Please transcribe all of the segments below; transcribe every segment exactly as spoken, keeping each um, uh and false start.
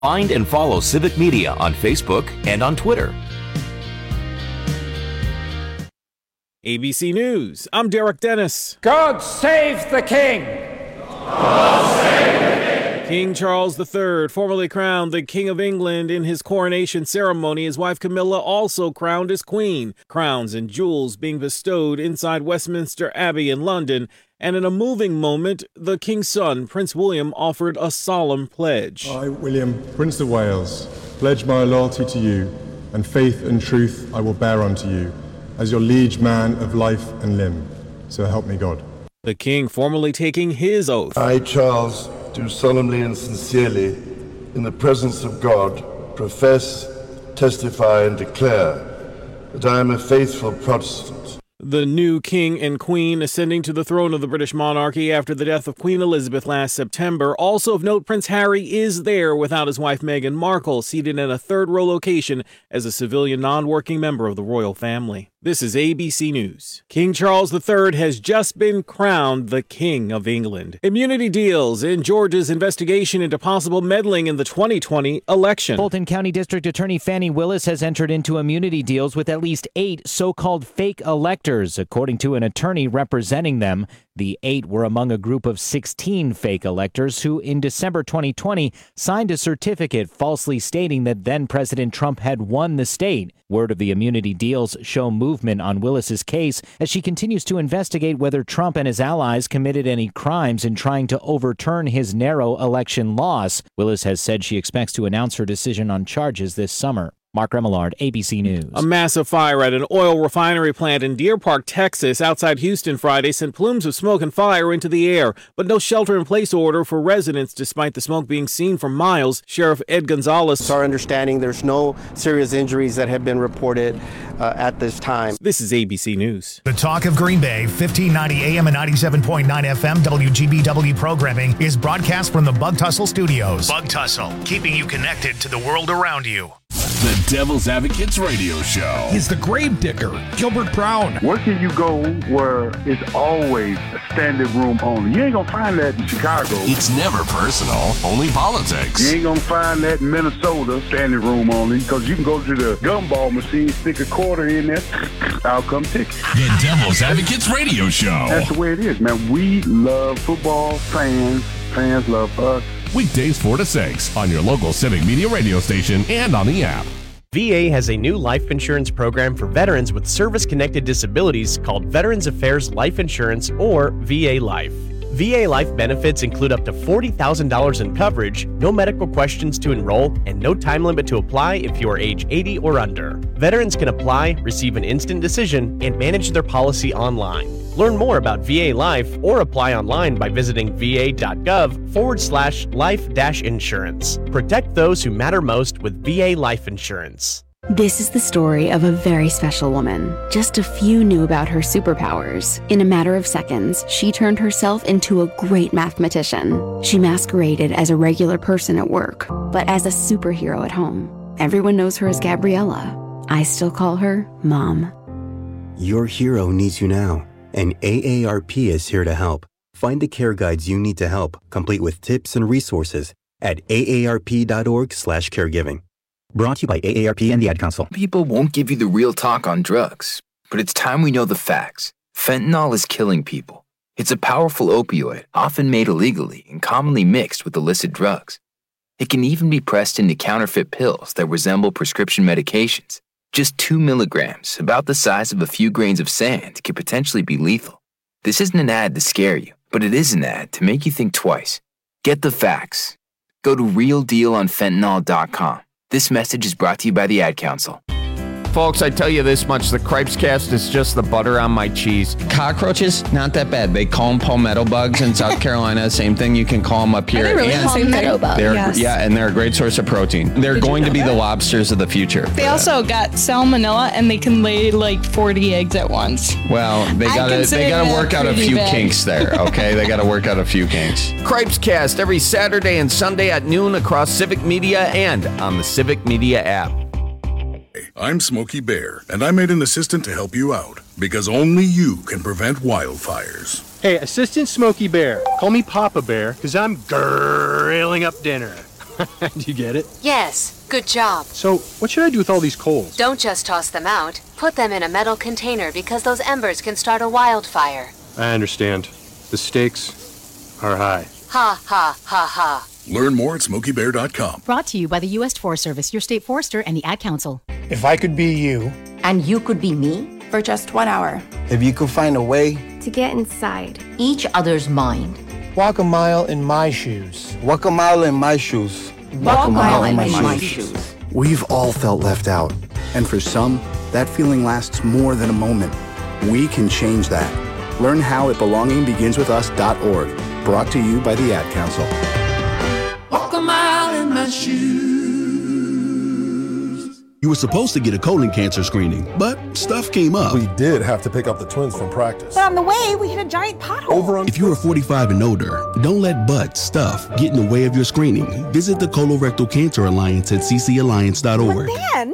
Find and follow Civic Media on Facebook and on Twitter. A B C News, I'm Derek Dennis. God save the King! God save the King! King Charles the Third, formerly crowned the King of England in his coronation ceremony. His wife Camilla also crowned as Queen. Crowns and jewels being bestowed inside Westminster Abbey in London. And in a moving moment, the King's son, Prince William, offered a solemn pledge. I, William, Prince of Wales, pledge my loyalty to you, and faith and truth I will bear unto you, as your liege man of life and limb. So help me God. The King formally taking his oath. I, Charles, do solemnly and sincerely, in the presence of God, profess, testify, and declare that I am a faithful Protestant. The new king and queen ascending to the throne of the British monarchy after the death of Queen Elizabeth last September. Also of note, Prince Harry is there without his wife Meghan Markle, seated in a third-row location as a civilian non-working member of the royal family. This is A B C News. King Charles the Third has just been crowned the King of England. Immunity deals in Georgia's investigation into possible meddling in the twenty twenty election. Fulton County District Attorney Fannie Willis has entered into immunity deals with at least eight so-called fake electors, according to an attorney representing them. The eight were among a group of sixteen fake electors who, in December twenty twenty, signed a certificate falsely stating that then-President Trump had won the state. Word of the immunity deals show movement on Willis's case as she continues to investigate whether Trump and his allies committed any crimes in trying to overturn his narrow election loss. Willis has said she expects to announce her decision on charges this summer. Mark Remillard, A B C News. A massive fire at an oil refinery plant in Deer Park, Texas, outside Houston Friday sent plumes of smoke and fire into the air, but no shelter-in-place order for residents despite the smoke being seen for miles. Sheriff Ed Gonzalez. It's our understanding there's no serious injuries that have been reported uh, at this time. This is A B C News. The Talk of Green Bay, fifteen ninety A M and ninety-seven point nine F M W G B W programming is broadcast from the Bug Tussle Studios. Bug Tussle, keeping you connected to the world around you. The Devil's Advocates Radio Show. He's the grave digger, Gilbert Brown. Where can you go where it's always a standing room only? You ain't gonna find that in Chicago. It's never personal, only politics. You ain't gonna find that in Minnesota, standing room only, because you can go to the gumball machine, stick a quarter in there, I'll come take it. The Devil's Advocates Radio Show. That's the way it is, man. We love football, fans, fans love us. Weekdays four to six on your local Civic Media radio station and on the app. V A has a new life insurance program for veterans with service-connected disabilities called Veterans Affairs Life Insurance, or V A Life. V A Life benefits include up to forty thousand dollars in coverage, no medical questions to enroll, and no time limit to apply if you are age eighty or under. Veterans can apply, receive an instant decision, and manage their policy online. Learn more about V A Life or apply online by visiting va.gov forward slash life dash insurance. Protect those who matter most with V A Life Insurance. This is the story of a very special woman. Just a few knew about her superpowers. In a matter of seconds, she turned herself into a great mathematician. She masqueraded as a regular person at work, but as a superhero at home. Everyone knows her as Gabriella. I still call her Mom. Your hero needs you now, and A A R P is here to help. Find the care guides you need to help, complete with tips and resources at aarp.org slash caregiving. Brought to you by A A R P and the Ad Council. People won't give you the real talk on drugs, but it's time we know the facts. Fentanyl is killing people. It's a powerful opioid, often made illegally and commonly mixed with illicit drugs. It can even be pressed into counterfeit pills that resemble prescription medications. Just two milligrams, about the size of a few grains of sand, could potentially be lethal. This isn't an ad to scare you, but it is an ad to make you think twice. Get the facts. Go to real deal on fentanyl dot com. This message is brought to you by the Ad Council. Folks, I tell you this much, the Cripes Cast is just the butter on my cheese. Cockroaches, not that bad. They call them palmetto bugs in South Carolina. Same thing, you can call them up here. Are they really and palmetto bugs? They're, Yes. Yeah, and they're a great source of protein. They're Did going you to know be that? the lobsters of the future. They also got salmonella, and they can lay like forty eggs at once. Well, they I gotta consider they gotta that work out a pretty few bad. kinks there, okay? They gotta work out a few kinks. Cripes Cast every Saturday and Sunday at noon across Civic Media and on the Civic Media app. I'm Smokey Bear, and I made an assistant to help you out, because only you can prevent wildfires. Hey, Assistant Smokey Bear, call me Papa Bear, because I'm grilling up dinner. Do you get it? Yes, good job. So, what should I do with all these coals? Don't just toss them out. Put them in a metal container because those embers can start a wildfire. I understand. The stakes are high. Ha, ha, ha, ha. Learn more at smokey bear dot com. Brought to you by the U S Forest Service, your state forester, and the Ad Council. If I could be you. And you could be me? For just one hour. If you could find a way. To get inside. Each other's mind. Walk a mile in my shoes. Walk a mile in my shoes. Walk, Walk a mile, mile in my, my shoes. shoes. We've all felt left out. And for some, that feeling lasts more than a moment. We can change that. Learn how at belonging begins with us dot org. Brought to you by the Ad Council. Walk a mile in my shoes. You were supposed to get a colon cancer screening, but stuff came up. We did have to pick up the twins from practice. But on the way, we hit a giant pothole. Over on if you are forty-five and older, don't let butt stuff get in the way of your screening. Visit the Colorectal Cancer Alliance at c c alliance dot org. But then...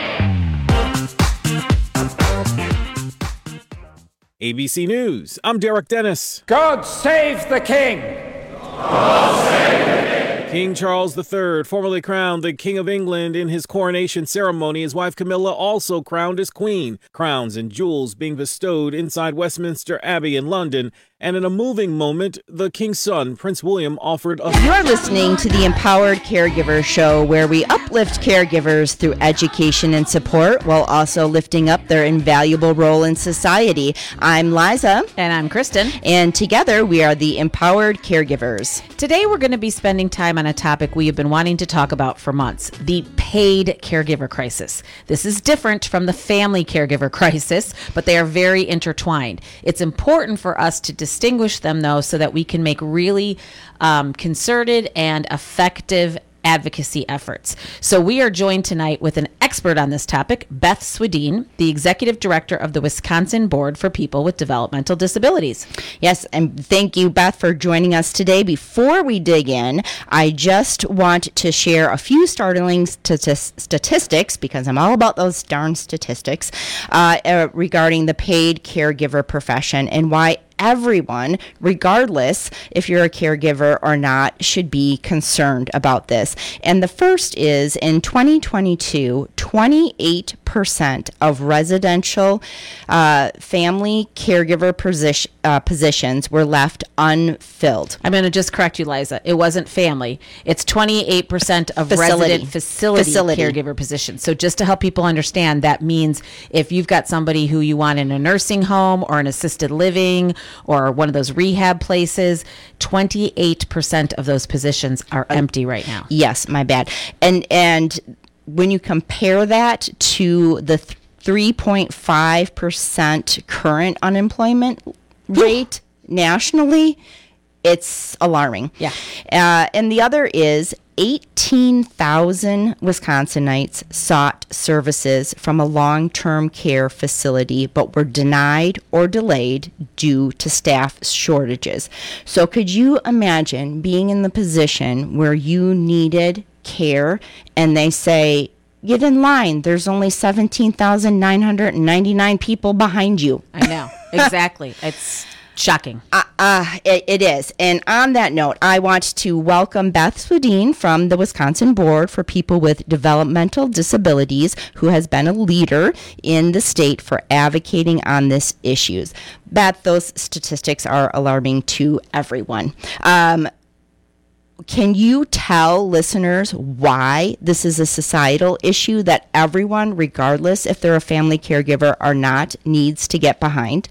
A B C News, I'm Derek Dennis. God save the king! God save the king! King Charles the Third, formerly crowned the King of England in his coronation ceremony. His wife Camilla also crowned as queen. Crowns and jewels being bestowed inside Westminster Abbey in London. And in a moving moment, the king's son, Prince William, offered a... You're listening to the Empowered Caregiver Show, where we uplift caregivers through education and support while also lifting up their invaluable role in society. I'm Liza. And I'm Kristen. And together we are the Empowered Caregivers. Today we're going to be spending time on a topic we have been wanting to talk about for months, the paid caregiver crisis. This is different from the family caregiver crisis, but they are very intertwined. It's important for us to distinguish them, though, so that we can make really um, concerted and effective advocacy efforts. So we are joined tonight with an expert on this topic, Beth Swedien, the executive director of the Wisconsin Board for People with Developmental Disabilities. Yes, and thank you, Beth, for joining us today. Before we dig in, I just want to share a few startling stati- statistics, because I'm all about those darn statistics, uh, uh, regarding the paid caregiver profession and why everyone, regardless if you're a caregiver or not, should be concerned about this. And the first is, in twenty twenty-two, twenty-eight percent of residential uh, family caregiver position, uh, positions were left unfilled. I'm going to just correct you, Liza. It wasn't family. It's twenty-eight percent of facility. resident facility, facility caregiver positions. So just to help people understand, that means if you've got somebody who you want in a nursing home or an assisted living or one of those rehab places, twenty-eight percent of those positions are empty right now. Yes, my bad. And and when you compare that to the th- three point five percent current unemployment rate nationally, it's alarming. Yeah. Uh, and the other is eighteen thousand Wisconsinites sought services from a long-term care facility but were denied or delayed due to staff shortages. So could you imagine being in the position where you needed care and they say, get in line, there's only seventeen thousand nine hundred ninety-nine people behind you? I know, exactly. It's shocking. Uh, uh, it, it is. And on that note, I want to welcome Beth Swedien from the Wisconsin Board for People with Developmental Disabilities, who has been a leader in the state for advocating on this issues. Beth, those statistics are alarming to everyone. Um, Can you tell listeners why this is a societal issue that everyone, regardless if they're a family caregiver or not, needs to get behind?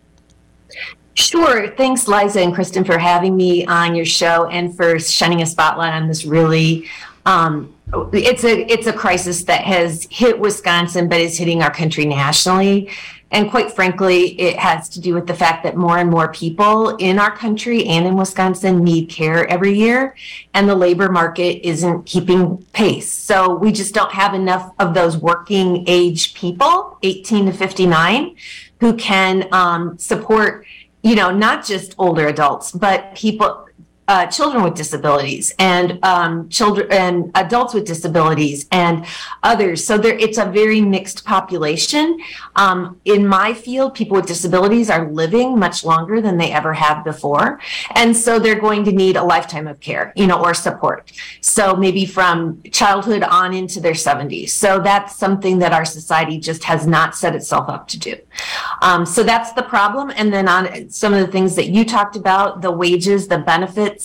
Sure. Thanks, Liza and Kristen, for having me on your show and for shining a spotlight on this really, um, it's a it's a crisis that has hit Wisconsin, but is hitting our country nationally. And quite frankly, it has to do with the fact that more and more people in our country and in Wisconsin need care every year, and the labor market isn't keeping pace. So we just don't have enough of those working age people, eighteen to fifty-nine, who can um, support, you know, not just older adults, but people uh, children with disabilities and um, children and adults with disabilities and others. So there, it's a very mixed population. Um, in my field, people with disabilities are living much longer than they ever have before. And so they're going to need a lifetime of care, you know, or support. So maybe from childhood on into their seventies. So that's something that our society just has not set itself up to do. Um, so that's the problem. And then on some of the things that you talked about, the wages, the benefits,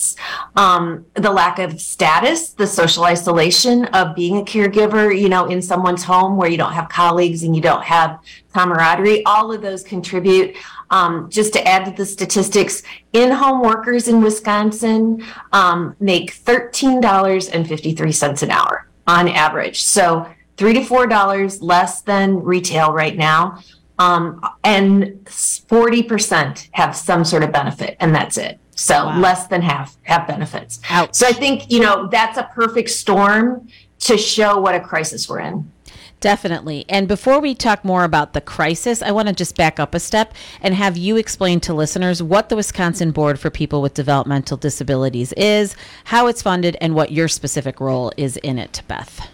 um, the lack of status, the social isolation of being a caregiver, you know, in someone's home where you don't have colleagues and you don't have camaraderie, all of those contribute. Um, just to add to the statistics, in-home workers in Wisconsin um, make thirteen dollars and fifty-three cents an hour on average. So three to four dollars less than retail right now. Um, and forty percent have some sort of benefit, and that's it. So wow. Less than half have benefits. Ouch. So I think, you know, that's a perfect storm to show what a crisis we're in. Definitely. And before we talk more about the crisis, I want to just back up a step and have you explain to listeners what the Wisconsin Board for People with Developmental Disabilities is, how it's funded, and what your specific role is in it, Beth.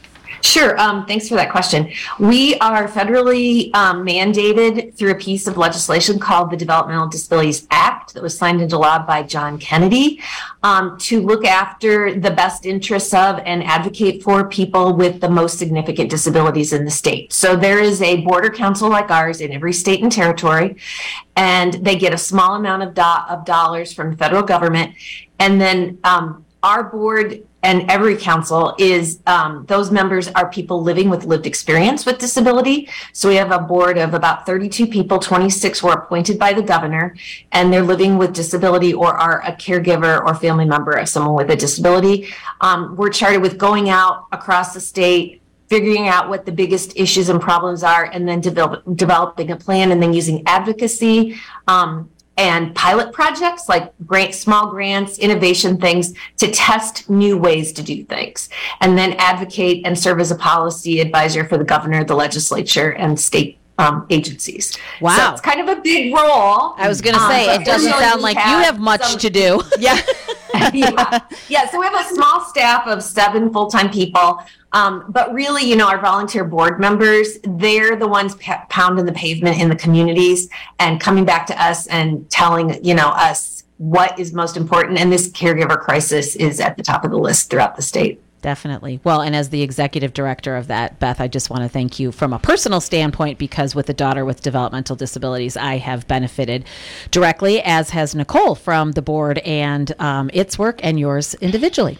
Sure. Um, thanks for that question. We are federally um, mandated through a piece of legislation called the Developmental Disabilities Act that was signed into law by John Kennedy um, to look after the best interests of and advocate for people with the most significant disabilities in the state. So there is a border council like ours in every state and territory, and they get a small amount of, do- of dollars from the federal government. And then um, our board and every council is, um, those members are people living with lived experience with disability. So we have a board of about thirty-two people, twenty-six were appointed by the governor, and they're living with disability or are a caregiver or family member of someone with a disability. Um, we're chartered with going out across the state, figuring out what the biggest issues and problems are, and then develop, developing a plan, and then using advocacy, um, and pilot projects like grant, small grants, innovation things to test new ways to do things, and then advocate and serve as a policy advisor for the governor, the legislature, and state um, agencies. Wow. So it's kind of a big role. I was going to say, um, it doesn't sound like you have much some, to do. Yeah. yeah. Yeah. So we have a small staff of seven full-time people. Um, but really, you know, our volunteer board members, they're the ones p- pounding the pavement in the communities and coming back to us and telling, you know, us what is most important. And this caregiver crisis is at the top of the list throughout the state. Definitely. Well, and as the executive director of that, Beth, I just want to thank you from a personal standpoint, because with a daughter with developmental disabilities, I have benefited directly, as has Nicole from the board and um, its work and yours individually.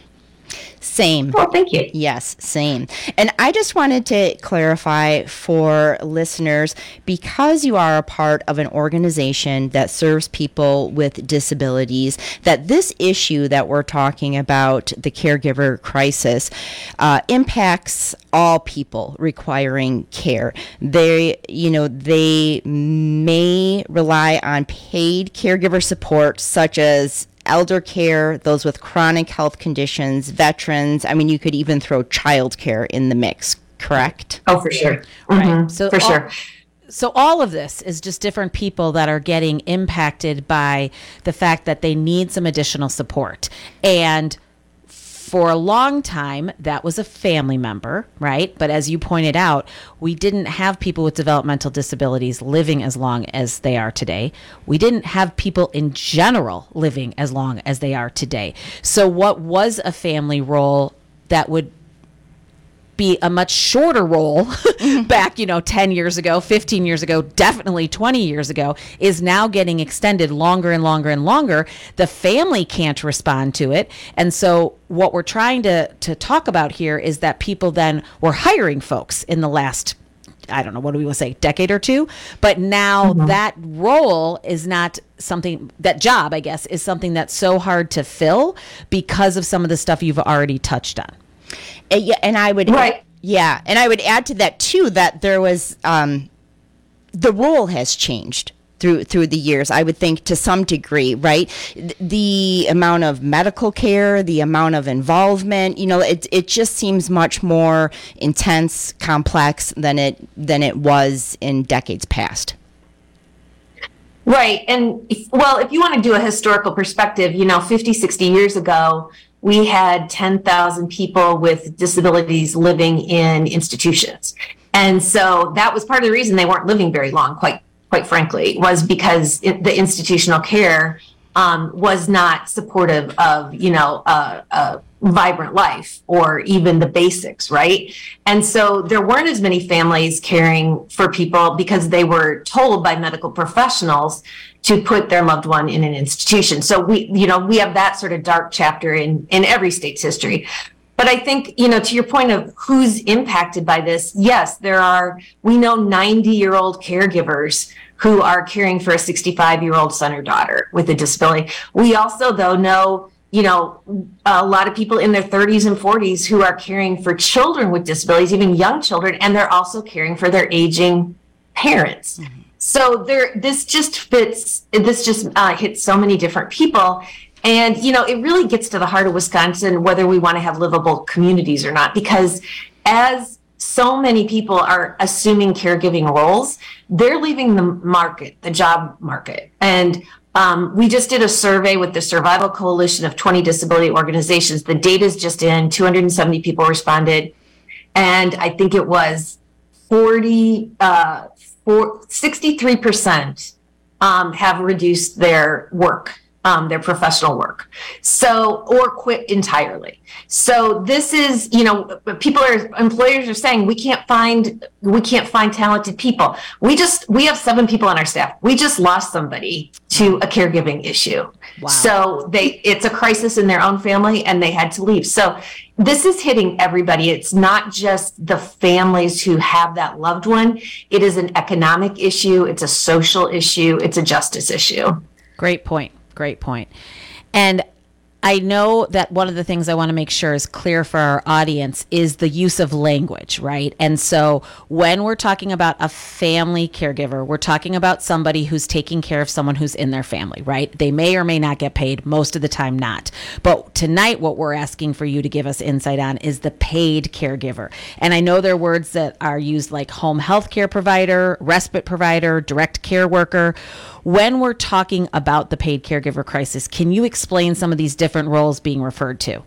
Same. Oh, thank you. Yes, same. And I just wanted to clarify for listeners, because you are a part of an organization that serves people with disabilities, that this issue that we're talking about, the caregiver crisis, uh, impacts all people requiring care. They, you know, they may rely on paid caregiver support, such as elder care, those with chronic health conditions, veterans. I mean, you could even throw childcare in the mix, correct? Oh, for sure. Right. Mm-hmm. So for all, sure. So all of this is just different people that are getting impacted by the fact that they need some additional support. And for a long time, that was a family member, right? But as you pointed out, we didn't have people with developmental disabilities living as long as they are today. We didn't have people in general living as long as they are today. So what was a family role that would be a much shorter role back, you know, ten years ago, fifteen years ago, definitely twenty years ago, is now getting extended longer and longer and longer. The family can't respond to it. And so what we're trying to, to talk about here is that people then were hiring folks in the last, I don't know, what do we want to say, decade or two? But now mm-hmm. that role is not something, that job, I guess, is something that's so hard to fill because of some of the stuff you've already touched on. Uh, yeah, and I would, right. yeah, and I would add to that too that there was um, the role has changed through through the years. I would think to some degree, right? The amount of medical care, the amount of involvement, you know, it it just seems much more intense, complex than it than it was in decades past. Right. And if, well, if you want to do a historical perspective, you know, fifty, sixty years ago, we had ten thousand people with disabilities living in institutions. And so that was part of the reason they weren't living very long, quite quite frankly, was because it, the institutional care um, was not supportive of, you know, a, a vibrant life or even the basics, right? And so there weren't as many families caring for people because they were told by medical professionals to put their loved one in an institution. So we, you know, we have that sort of dark chapter in, in every state's history. But I think, you know, to your point of who's impacted by this, yes, there are, we know ninety-year-old caregivers who are caring for a sixty-five-year-old son or daughter with a disability. We also, though, know, you know, a lot of people in their thirties and forties who are caring for children with disabilities, even young children, and they're also caring for their aging parents. Mm-hmm. So there, this just fits, this just uh, hits so many different people. And, you know, it really gets to the heart of Wisconsin, whether we want to have livable communities or not, because as so many people are assuming caregiving roles, they're leaving the market, the job market. And um, we just did a survey with the Survival Coalition of twenty disability organizations. The data's just in, two hundred seventy people responded. And I think it was forty, uh, for, sixty-three percent um, have reduced their work. Um, their professional work, so or quit entirely. So this is, you know, people are employers are saying we can't find we can't find talented people. We just we have seven people on our staff. We just lost somebody to a caregiving issue. Wow. So they it's a crisis in their own family, and they had to leave. So this is hitting everybody. It's not just the families who have that loved one. It is an economic issue. It's a social issue. It's a justice issue. Great point. Great point. And I know that one of the things I want to make sure is clear for our audience is the use of language, right? And so when we're talking about a family caregiver, we're talking about somebody who's taking care of someone who's in their family, right? They may or may not get paid, most of the time not. But tonight, what we're asking for you to give us insight on is the paid caregiver. And I know there are words that are used like home health care provider, respite provider, direct care worker. When we're talking about the paid caregiver crisis, can you explain some of these different roles being referred to?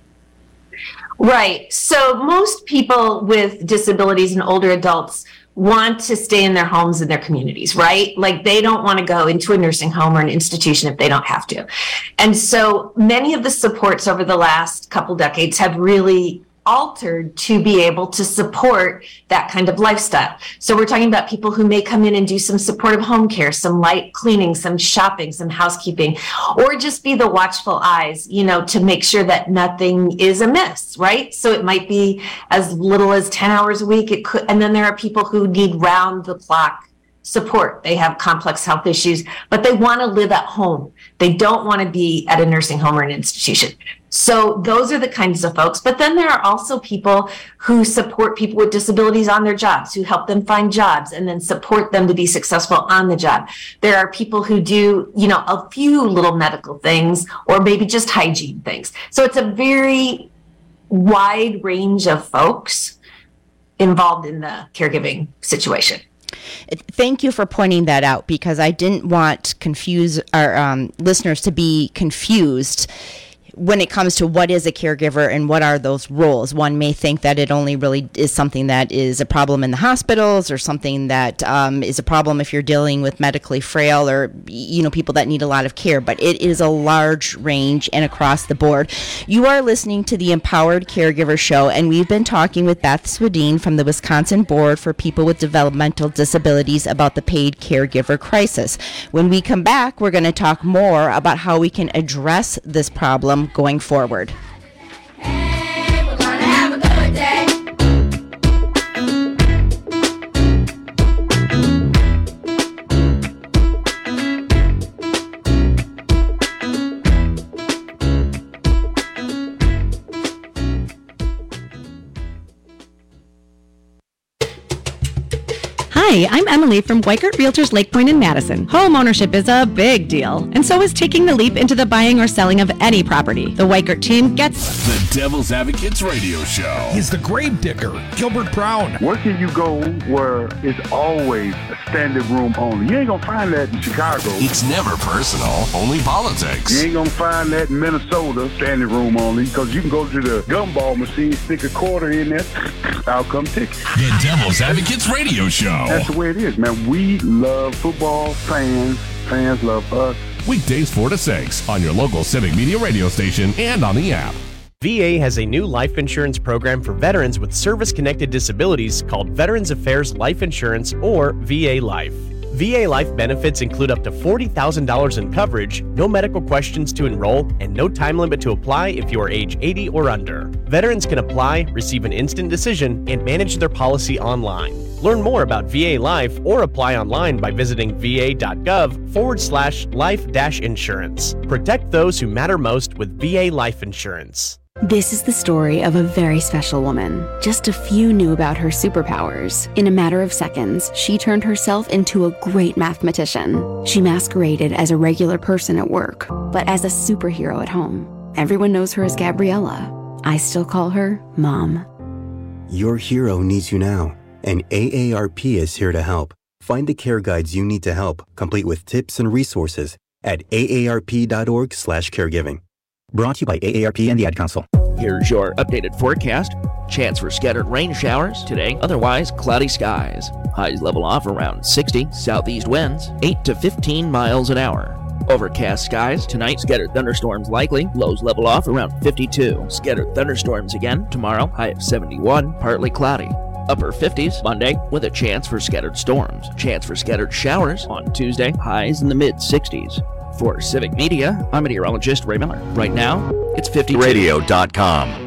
Right. So most people with disabilities and older adults want to stay in their homes and their communities, right? Like they don't want to go into a nursing home or an institution if they don't have to. And so many of the supports over the last couple decades have really altered to be able to support that kind of lifestyle. So we're talking about people who may come in and do some supportive home care, some light cleaning, some shopping, some housekeeping, or just be the watchful eyes, you know, to make sure that nothing is amiss, right? So it might be as little as ten hours a week. It could, and then there are people who need round the clock support. They have complex health issues, but they want to live at home. They don't want to be at a nursing home or an institution. So those are the kinds of folks. But then there are also people who support people with disabilities on their jobs, who help them find jobs and then support them to be successful on the job. There are people who do, you know, a few little medical things or maybe just hygiene things. So it's a very wide range of folks involved in the caregiving situation. Thank you for pointing that out, because I didn't want confuse our um, listeners to be confused when it comes to what is a caregiver and what are those roles. One may think that it only really is something that is a problem in the hospitals, or something that um, is a problem if you're dealing with medically frail or, you know, people that need a lot of care. But it is a large range and across the board. You are listening to the Empowered Caregiver Show, and we've been talking with Beth Swedien from the Wisconsin Board for People with Developmental Disabilities about the paid caregiver crisis. When we come back, we're going to talk more about how we can address this problem going forward. Hey, we're gonna have a good day. Hi, I'm Emily from Weikert Realtors Lake Point in Madison. Home ownership is a big deal, and so is taking the leap into the buying or selling of any property. The Weikert team gets the Devil's Advocates radio show. He's the grave digger, Gilbert Brown. Where can you go where it's always a standing room only? You ain't gonna find that in Chicago. It's never personal, only politics. You ain't gonna find that in Minnesota, standing room only, because you can go to the gumball machine, stick a quarter in there, outcome ticket. The Devil's Advocates radio show. That's the way it is, man. We love football, fans, fans love us. Weekdays four to six on your local Civic Media radio station and on the app. V A has a new life insurance program for veterans with service-connected disabilities called Veterans Affairs Life Insurance, or V A Life. V A Life benefits include up to forty thousand dollars in coverage, no medical questions to enroll, and no time limit to apply if you are age eighty or under. Veterans can apply, receive an instant decision, and manage their policy online. Learn more about V A Life or apply online by visiting va.gov forward slash life dash insurance. Protect those who matter most with V A Life Insurance. This is the story of a very special woman. Just a few knew about her superpowers. In a matter of seconds, she turned herself into a great mathematician. She masqueraded as a regular person at work, but as a superhero at home. Everyone knows her as Gabriella. I still call her Mom. Your hero needs you now, and A A R P is here to help. Find the care guides you need to help, complete with tips and resources at aarp.org slash caregiving. Brought to you by A A R P and the Ad Council. Here's your updated forecast. Chance for scattered rain showers today, otherwise cloudy skies. Highs level off around sixty, southeast winds eight to fifteen miles an hour. Overcast skies tonight, scattered thunderstorms likely. Lows level off around fifty-two. Scattered thunderstorms again tomorrow, high of seventy-one, partly cloudy. Upper fifties Monday with a chance for scattered storms. Chance for scattered showers on Tuesday, highs in the mid sixties. For Civic Media, I'm meteorologist Ray Miller. Right now, it's fifty-two. radio dot com.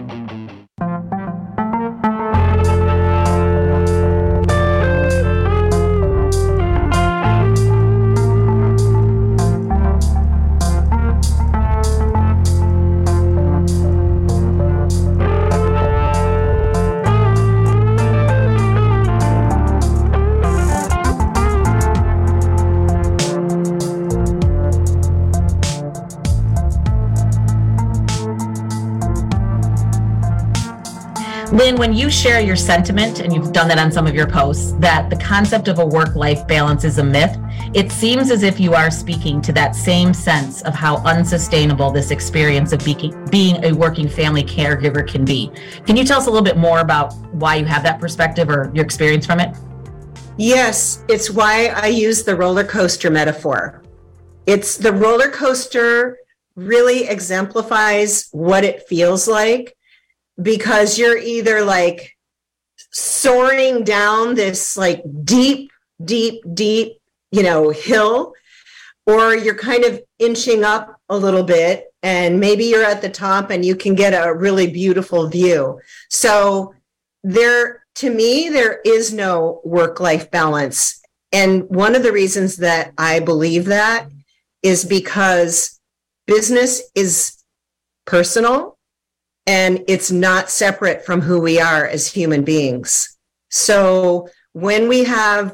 Lynn, when you share your sentiment, and you've done that on some of your posts, that the concept of a work-life balance is a myth, it seems as if you are speaking to that same sense of how unsustainable this experience of being, being a working family caregiver can be. Can you tell us a little bit more about why you have that perspective or your experience from it? Yes, it's why I use the roller coaster metaphor. It's the roller coaster really exemplifies what it feels like, because you're either like soaring down this like deep, deep, deep, you know, hill, or you're kind of inching up a little bit and maybe you're at the top and you can get a really beautiful view. So there, to me, there is no work-life balance. And one of the reasons that I believe that is because business is personal, and it's not separate from who we are as human beings. So when we have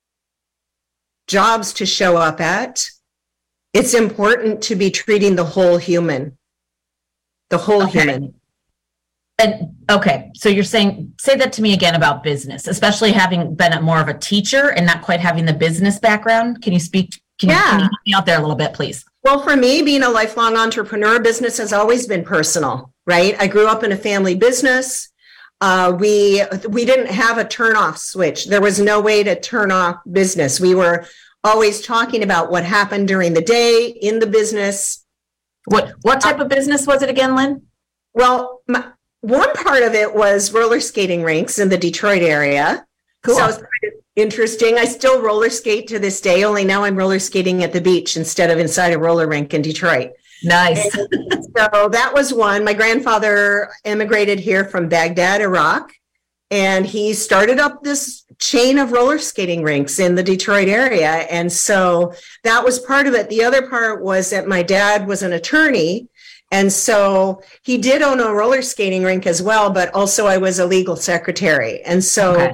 jobs to show up at, it's important to be treating the whole human, the whole okay. human. And okay, so you're saying, say that to me again about business, especially having been a, more of a teacher and not quite having the business background. Can you speak, can, yeah. you, can you help me out there a little bit, please? Well, for me, being a lifelong entrepreneur, business has always been personal. Right? I grew up in a family business. Uh, we we didn't have a turn off switch. There was no way to turn off business. We were always talking about what happened during the day in the business. What what type uh, of business was it again, Lynn? Well, my, one part of it was roller skating rinks in the Detroit area. Cool. So it was kind of interesting. I still roller skate to this day, only now I'm roller skating at the beach instead of inside a roller rink in Detroit. Nice. So that was one. My grandfather immigrated here from Baghdad, Iraq, and he started up this chain of roller skating rinks in the Detroit area. And so that was part of it. The other part was that my dad was an attorney, and so he did own a roller skating rink as well, but also I was a legal secretary. And so okay.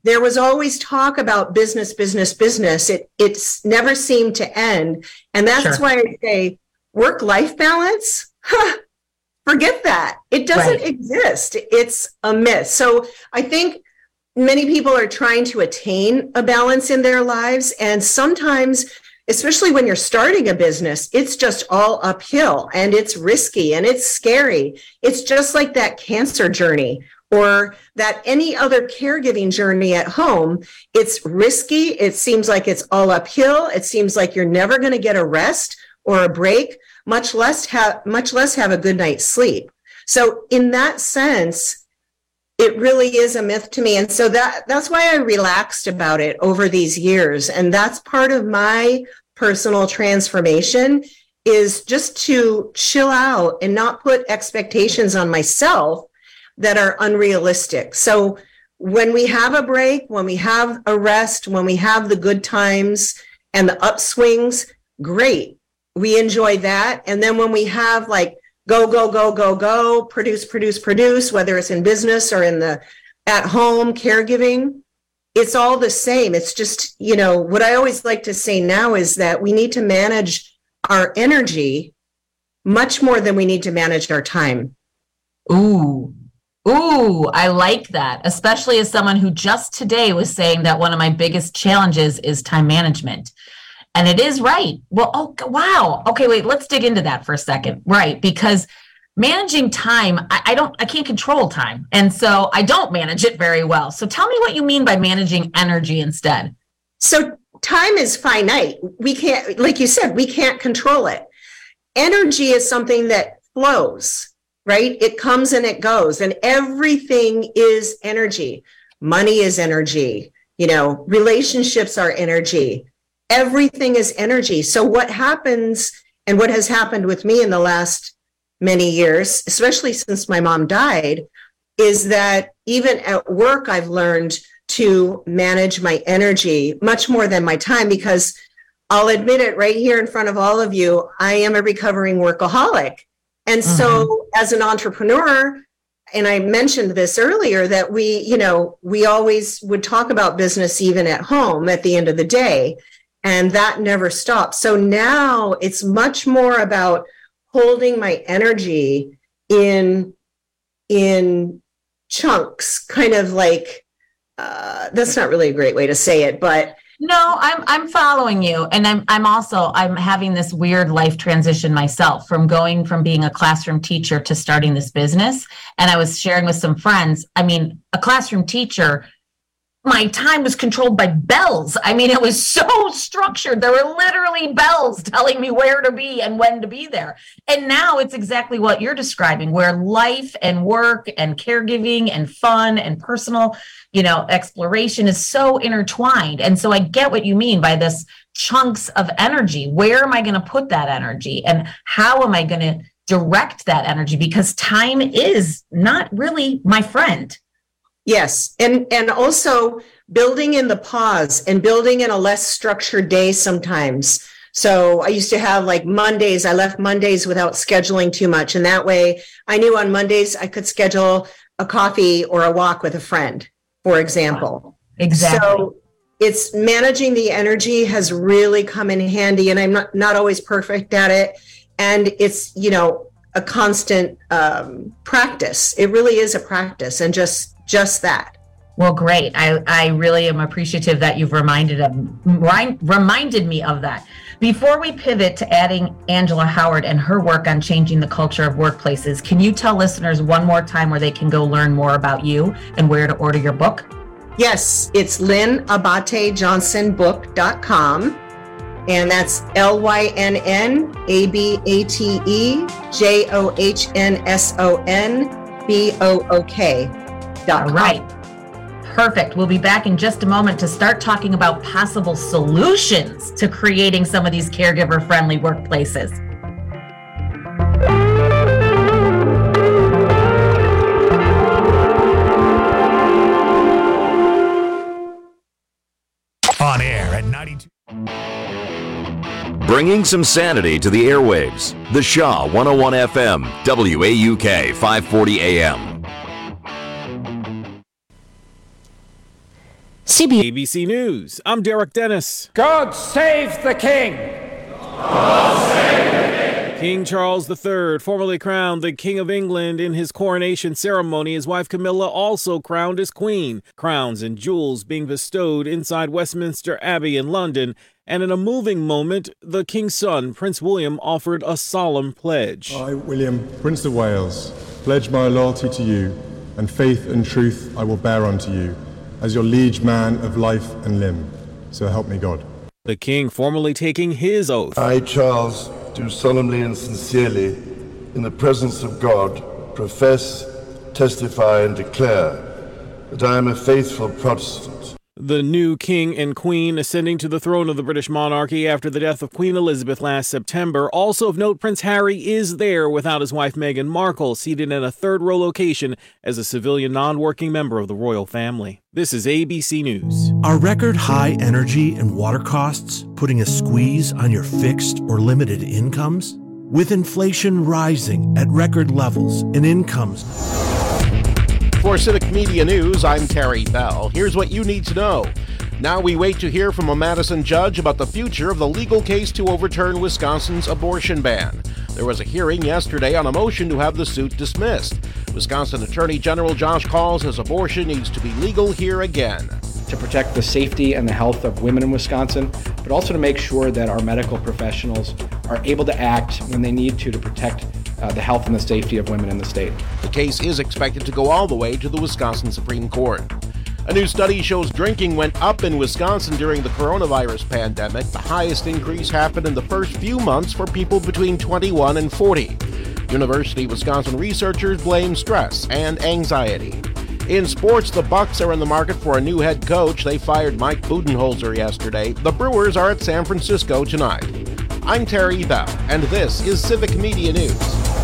there was always talk about business, business, business. It it's never seemed to end. And that's sure. why I say work-life balance, huh, forget that. It doesn't right. exist. It's a myth. So I think many people are trying to attain a balance in their lives. And sometimes, especially when you're starting a business, it's just all uphill and it's risky and it's scary. It's just like that cancer journey or that any other caregiving journey at home. It's risky. It seems like it's all uphill. It seems like you're never going to get a rest or a break, much less have, much less have a good night's sleep. So in that sense, it really is a myth to me. And so that that's why I relaxed about it over these years. And that's part of my personal transformation, is just to chill out and not put expectations on myself that are unrealistic. So when we have a break, when we have a rest, when we have the good times and the upswings, great. We enjoy that. And then when we have like go, go, go, go, go, produce, produce, produce, whether it's in business or in the at home caregiving, it's all the same. It's just, you know, what I always like to say now is that we need to manage our energy much more than we need to manage our time. Ooh, ooh, I like that, especially as someone who just today was saying that one of my biggest challenges is time management. And it is right. Well, oh, wow. Okay, wait, let's dig into that for a second. Right, because managing time, I, I don't, I can't control time. And so I don't manage it very well. So tell me what you mean by managing energy instead. So time is finite. We can't, like you said, we can't control it. Energy is something that flows, right? It comes and it goes, and everything is energy. Money is energy. You know, relationships are energy. Everything is energy. So what happens, and what has happened with me in the last many years, especially since my mom died, is that even at work, I've learned to manage my energy much more than my time, because I'll admit it right here in front of all of you, I am a recovering workaholic. And mm-hmm. so as an entrepreneur, and I mentioned this earlier, that we, you know, we always would talk about business even at home at the end of the day. And that never stops. So now it's much more about holding my energy in, in chunks, kind of like, uh, that's not really a great way to say it, but. No, I'm, I'm following you. And I'm, I'm also, I'm having this weird life transition myself, from going from being a classroom teacher to starting this business. And I was sharing with some friends, I mean, a classroom teacher, my time was controlled by bells. I mean, it was so structured. There were literally bells telling me where to be and when to be there. And now it's exactly what you're describing, where life and work and caregiving and fun and personal, you know, exploration is so intertwined. And so I get what you mean by this chunks of energy. Where am I going to put that energy? And how am I going to direct that energy? Because time is not really my friend. Yes. And, and also building in the pause and building in a less structured day sometimes. So I used to have like Mondays, I left Mondays without scheduling too much. And that way I knew on Mondays I could schedule a coffee or a walk with a friend, for example. Exactly. So it's managing the energy has really come in handy, and I'm not, not always perfect at it. And it's, you know, a constant um, practice. It really is a practice, and just Just that. Well, great. I, I really am appreciative that you've reminded of, reminded me of that. Before we pivot to adding Angela Howard and her work on changing the culture of workplaces, can you tell listeners one more time where they can go learn more about you and where to order your book? Yes, it's lynn abate johnson book dot com. And that's L Y N N A B A T E J O H N S O N B O O K. All right. Perfect. We'll be back in just a moment to start talking about possible solutions to creating some of these caregiver-friendly workplaces. On air at ninety-two. Bringing some sanity to the airwaves. The Shaw one oh one F M, W A U K five forty A M. C B A B C News, I'm Derek Dennis. God save the king! God save the king! King Charles the Third, formerly crowned the King of England in his coronation ceremony. His wife Camilla also crowned as queen. Crowns and jewels being bestowed inside Westminster Abbey in London. And in a moving moment, the king's son, Prince William, offered a solemn pledge. I, William, Prince of Wales, pledge my loyalty to you, and faith and truth I will bear unto you, as your liege man of life and limb. So help me God. The king formally taking his oath. I, Charles, do solemnly and sincerely, in the presence of God, profess, testify, and declare that I am a faithful Protestant. The new king and queen ascending to the throne of the British monarchy after the death of Queen Elizabeth last September. Also of note, Prince Harry is there without his wife Meghan Markle, seated in a third-row location as a civilian non-working member of the royal family. This is A B C News. Are record high energy and water costs putting a squeeze on your fixed or limited incomes? With inflation rising at record levels and incomes... For Civic Media News, I'm Terry Bell. Here's what you need to know. Now we wait to hear from a Madison judge about the future of the legal case to overturn Wisconsin's abortion ban. There was a hearing yesterday on a motion to have the suit dismissed. Wisconsin Attorney General Josh Kaul says abortion needs to be legal here again. To protect the safety and the health of women in Wisconsin, but also to make sure that our medical professionals are able to act when they need to to protect Uh, the health and the safety of women in the state. The case is expected to go all the way to the Wisconsin Supreme Court. A new study shows drinking went up in Wisconsin during the coronavirus pandemic. The highest increase happened in the first few months for people between twenty-one and forty. University of Wisconsin researchers blame stress and anxiety. In sports, the Bucks are in the market for a new head coach. They fired Mike Budenholzer yesterday. The Brewers are at San Francisco tonight. I'm Terry Bell, and this is Civic Media News.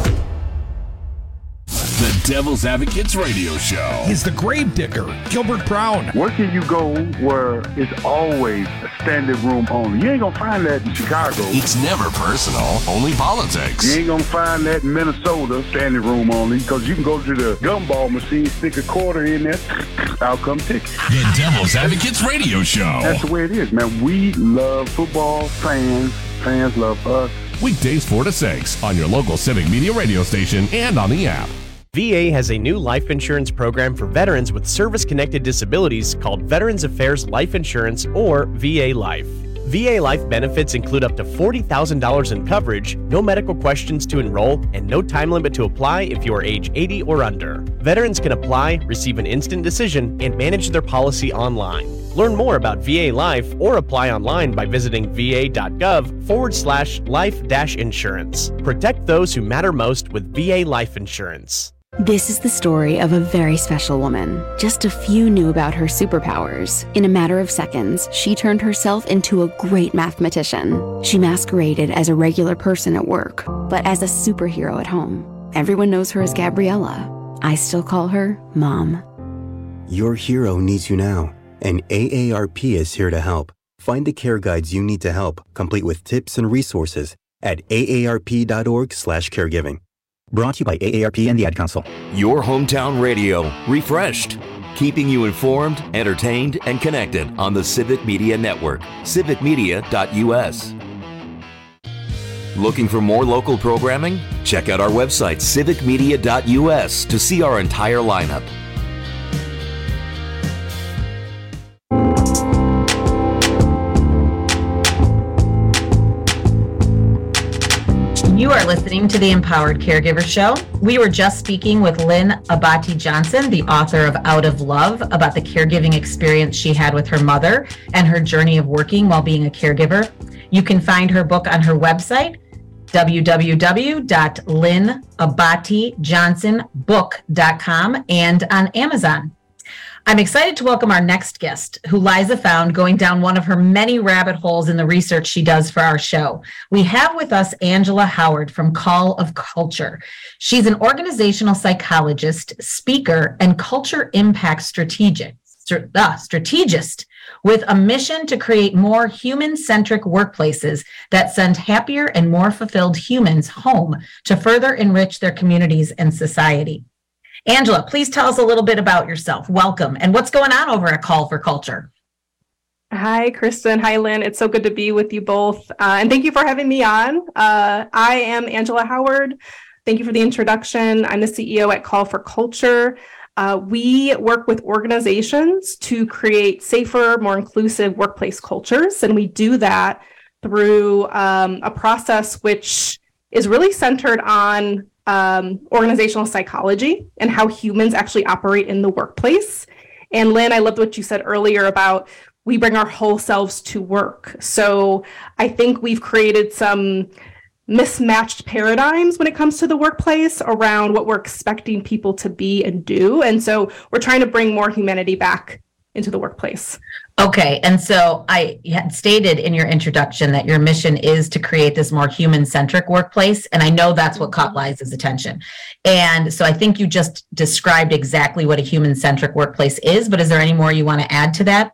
The Devil's Advocates Radio Show. He's the grave digger, Gilbert Brown. Where can you go where it's always a standing room only? You ain't gonna find that in Chicago. It's never personal, only politics. You ain't gonna find that in Minnesota, standing room only, because you can go to the gumball machine, stick a quarter in there, I'll come ticket. The Devil's Advocates Radio Show. That's the way it is, man. We love football, fans, fans love us. Weekdays four to six on your local Civic Media radio station and on the app. V A has a new life insurance program for veterans with service-connected disabilities called Veterans Affairs Life Insurance, or V A Life. V A Life benefits include up to forty thousand dollars in coverage, no medical questions to enroll, and no time limit to apply if you are age eighty or under. Veterans can apply, receive an instant decision, and manage their policy online. Learn more about V A Life or apply online by visiting va.gov forward slash life dash insurance. Protect those who matter most with V A Life Insurance. This is the story of a very special woman. Just a few knew about her superpowers. In a matter of seconds, she turned herself into a great mathematician. She masqueraded as a regular person at work, but as a superhero at home. Everyone knows her as Gabriella. I still call her Mom. Your hero needs you now, and A A R P is here to help. Find the care guides you need to help, complete with tips and resources at aarp.org slash caregiving. Brought to you by A A R P and the Ad Council. Your hometown radio, refreshed. Keeping you informed, entertained, and connected on the Civic Media Network. civic media dot u s. Looking for more local programming? Check out our website, civic media dot u s, to see our entire lineup. You are listening to the Empowered Caregiver Show. We were just speaking with Lynn Abati Johnson, the author of Out of Love, about the caregiving experience she had with her mother and her journey of working while being a caregiver. You can find her book on her website, w w w dot lynn abati johnson book dot com, and on Amazon. I'm excited to welcome our next guest, who Liza found going down one of her many rabbit holes in the research she does for our show. We have with us Angela Howard from Call of Culture. She's an organizational psychologist, speaker, and culture impact strategic, st- uh, strategist with a mission to create more human-centric workplaces that send happier and more fulfilled humans home to further enrich their communities and society. Angela, please tell us a little bit about yourself. Welcome. And what's going on over at Call for Culture? Hi, Kristen. Hi, Lynn. It's so good to be with you both. Uh, and thank you for having me on. Uh, I am Angela Howard. Thank you for the introduction. I'm the C E O at Call for Culture. Uh, we work with organizations to create safer, more inclusive workplace cultures. And we do that through um, a process which is really centered on um, organizational psychology and how humans actually operate in the workplace. And Lynn, I loved what you said earlier about we bring our whole selves to work. So I think we've created some mismatched paradigms when it comes to the workplace around what we're expecting people to be and do. And so we're trying to bring more humanity back into the workplace. Okay. And so I had stated in your introduction that your mission is to create this more human-centric workplace. And I know that's what caught Liza's attention. And so I think you just described exactly what a human-centric workplace is, but is there any more you want to add to that?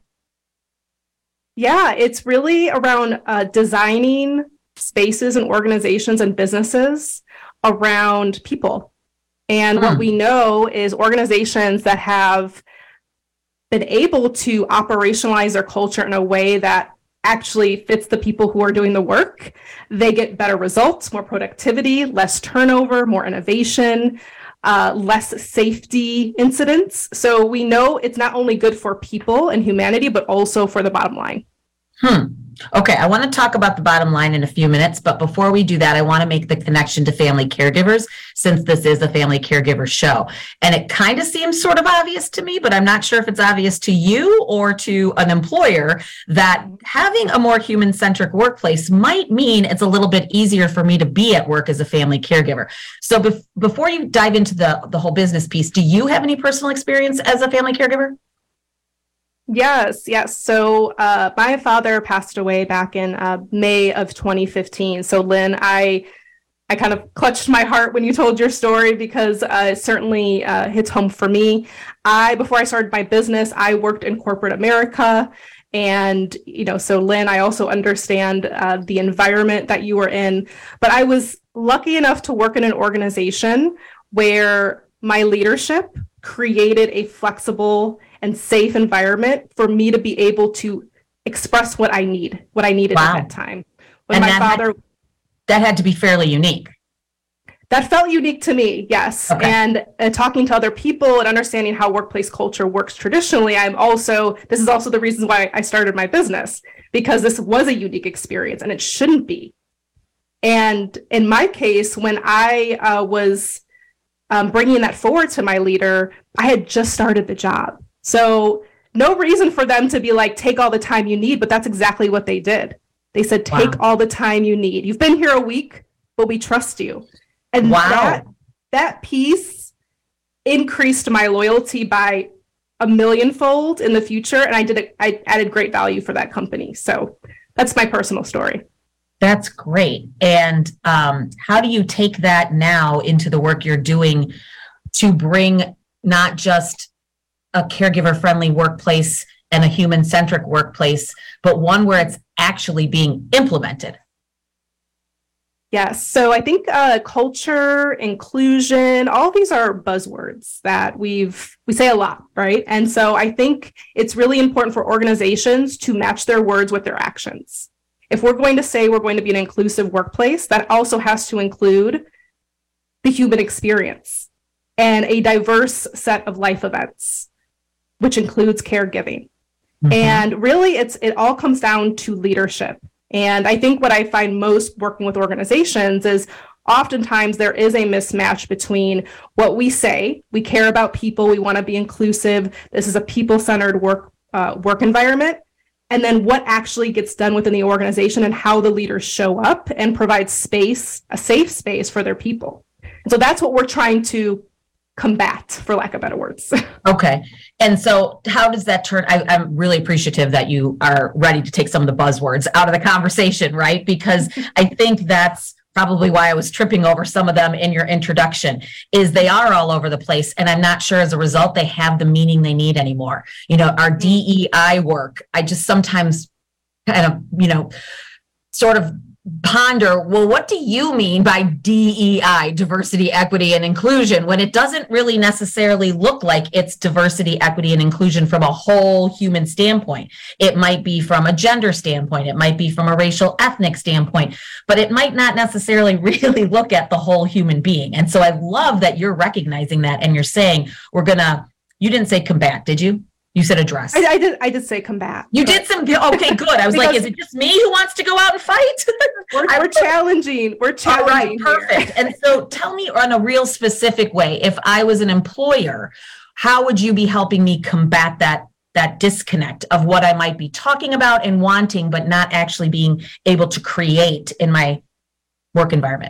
Yeah, it's really around uh, designing spaces and organizations and businesses around people. And hmm. what we know is organizations that have been able to operationalize their culture in a way that actually fits the people who are doing the work, they get better results, more productivity, less turnover, more innovation, uh, less safety incidents. So we know it's not only good for people and humanity, but also for the bottom line. Hmm. Okay, I want to talk about the bottom line in a few minutes, but before we do that, I want to make the connection to family caregivers, since this is a family caregiver show. And it kind of seems sort of obvious to me, but I'm not sure if it's obvious to you or to an employer that having a more human-centric workplace might mean it's a little bit easier for me to be at work as a family caregiver. So bef- before you dive into the, the whole business piece, do you have any personal experience as a family caregiver? Yes, yes. So uh, my father passed away back in uh, May of twenty fifteen. So Lynn, I I kind of clutched my heart when you told your story because uh, it certainly uh, hits home for me. I, before I started my business, I worked in corporate America. And, you know, so Lynn, I also understand uh, the environment that you were in. But I was lucky enough to work in an organization where my leadership created a flexible and safe environment for me to be able to express what I need, what I needed wow. at that time. When and my that father, had, that had to be fairly unique. That felt unique to me, yes. Okay. And uh, talking to other people and understanding how workplace culture works traditionally, I'm also, this is also the reason why I started my business, because this was a unique experience and it shouldn't be. And in my case, when I uh, was um, bringing that forward to my leader, I had just started the job. So no reason for them to be like, take all the time you need, but that's exactly what they did. They said, take wow. all the time you need. You've been here a week, but we trust you. And wow. that, that piece increased my loyalty by a millionfold in the future. And I did, a, I added great value for that company. So that's my personal story. That's great. And um, how do you take that now into the work you're doing to bring not just a caregiver-friendly workplace and a human-centric workplace, but one where it's actually being implemented? Yes. So I think uh, culture, inclusion, all these are buzzwords that we've we say a lot, right? And so I think it's really important for organizations to match their words with their actions. If we're going to say we're going to be an inclusive workplace, that also has to include the human experience and a diverse set of life events, which includes caregiving. Mm-hmm. And really, it's it all comes down to leadership. And I think what I find most working with organizations is oftentimes there is a mismatch between what we say, we care about people, we want to be inclusive, this is a people-centered work uh, work environment, and then what actually gets done within the organization and how the leaders show up and provide space, a safe space for their people. And so that's what we're trying to combat, for lack of better words. Okay. And so how does that turn? I, I'm really appreciative that you are ready to take some of the buzzwords out of the conversation, right? Because I think that's probably why I was tripping over some of them in your introduction, is they are all over the place. And I'm not sure as a result, they have the meaning they need anymore. You know, our D E I work, I just sometimes kind of, you know, sort of ponder, well, what do you mean by D E I, diversity, equity, and inclusion, when it doesn't really necessarily look like it's diversity, equity, and inclusion from a whole human standpoint? It might be from a gender standpoint. It might be from a racial, ethnic standpoint, but it might not necessarily really look at the whole human being. And so I love that you're recognizing that and you're saying, we're going to, you didn't say combat, did you? You said address. I, I did. I did say combat. You did some. Okay, good. I was like, is it just me who wants to go out and fight? we're, we're challenging. We're challenging. All right, perfect. And so, tell me on a real specific way. If I was an employer, how would you be helping me combat that that disconnect of what I might be talking about and wanting, but not actually being able to create in my work environment?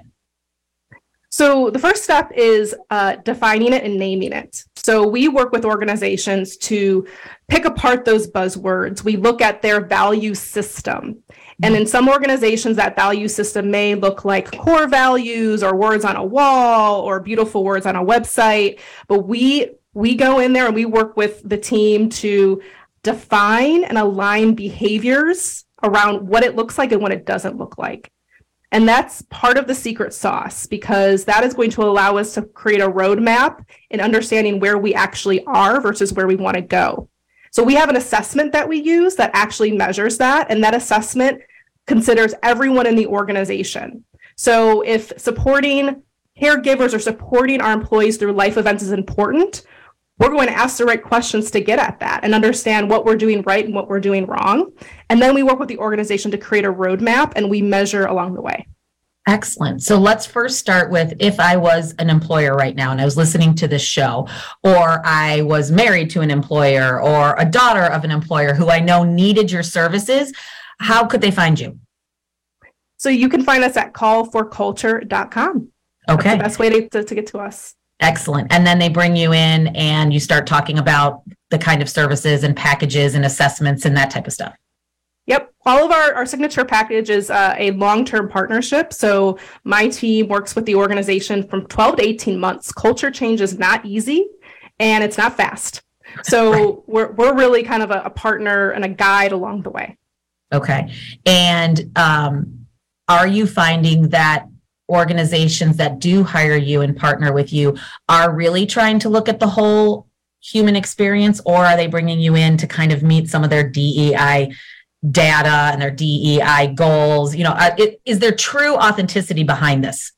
So the first step is uh, defining it and naming it. So we work with organizations to pick apart those buzzwords. We look at their value system. And in some organizations, that value system may look like core values or words on a wall or beautiful words on a website. But we we go in there and we work with the team to define and align behaviors around what it looks like and what it doesn't look like. And that's part of the secret sauce, because that is going to allow us to create a roadmap in understanding where we actually are versus where we want to go. So we have an assessment that we use that actually measures that. And that assessment considers everyone in the organization. So if supporting caregivers or supporting our employees through life events is important, we're going to ask the right questions to get at that and understand what we're doing right and what we're doing wrong. And then we work with the organization to create a roadmap and we measure along the way. Excellent. So let's first start with, if I was an employer right now and I was listening to this show, or I was married to an employer or a daughter of an employer who I know needed your services, how could they find you? So you can find us at call for culture dot com. Okay. That's the best way to, to, to get to us. Excellent. And then they bring you in and you start talking about the kind of services and packages and assessments and that type of stuff. Yep. All of our, our signature package is uh, a long-term partnership. So my team works with the organization from twelve to eighteen months. Culture change is not easy and it's not fast. So right. we're we're really kind of a, a partner and a guide along the way. Okay. And um, are you finding that organizations that do hire you and partner with you are really trying to look at the whole human experience, or are they bringing you in to kind of meet some of their D E I data and their D E I goals? You know, uh, it, is there true authenticity behind this?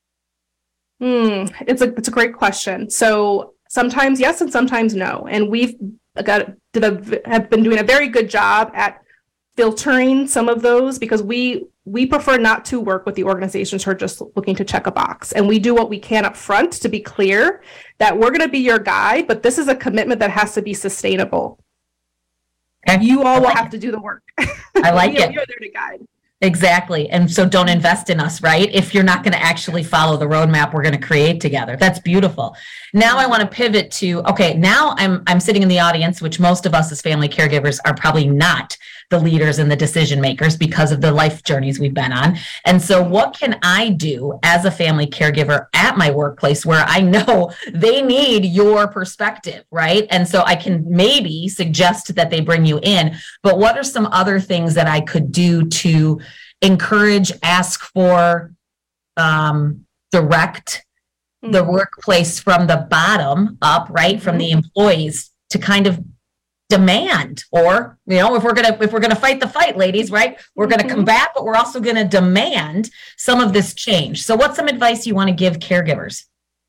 Hmm, it's a it's a great question. So sometimes yes, and sometimes no. And we've got did a, have been doing a very good job at filtering some of those, because we we prefer not to work with the organizations who are just looking to check a box. And we do what we can up front to be clear that we're going to be your guide, but this is a commitment that has to be sustainable. Okay. You all I will like have it. to do the work. I like you're, it. You're there to guide. Exactly. And so don't invest in us, right? If you're not going to actually follow the roadmap we're going to create together. That's beautiful. Now I want to pivot to, okay, now I'm I'm sitting in the audience, which most of us as family caregivers are probably not the leaders and the decision makers because of the life journeys we've been on. And so what can I do as a family caregiver at my workplace where I know they need your perspective, right? And so I can maybe suggest that they bring you in, but what are some other things that I could do to encourage, ask for, um, direct mm-hmm. the workplace from the bottom up, right? Mm-hmm. From the employees to kind of demand, or, you know, if we're going to, if we're going to fight the fight, ladies, right? We're going to mm-hmm. combat, but we're also going to demand some of this change. So what's some advice you want to give caregivers?